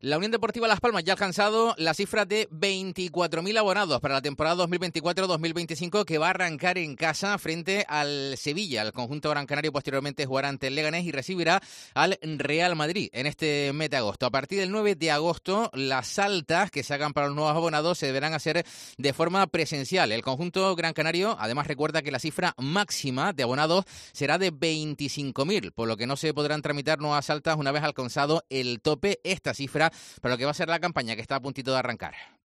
La Unión Deportiva Las Palmas ya ha alcanzado la cifra de 24.000 abonados para la temporada 2024-2025 que va a arrancar en casa frente al Sevilla. El conjunto gran canario posteriormente jugará ante el Leganés y recibirá al Real Madrid en este mes de agosto. A partir del 9 de agosto, las altas que se hagan para los nuevos abonados se deberán hacer de forma presencial. El conjunto gran canario además recuerda que la cifra máxima de abonados será de 25.000, por lo que no se podrán tramitar nuevas altas una vez alcanzado el tope. Esta cifra para lo que va a ser la campaña que está a puntito de arrancar.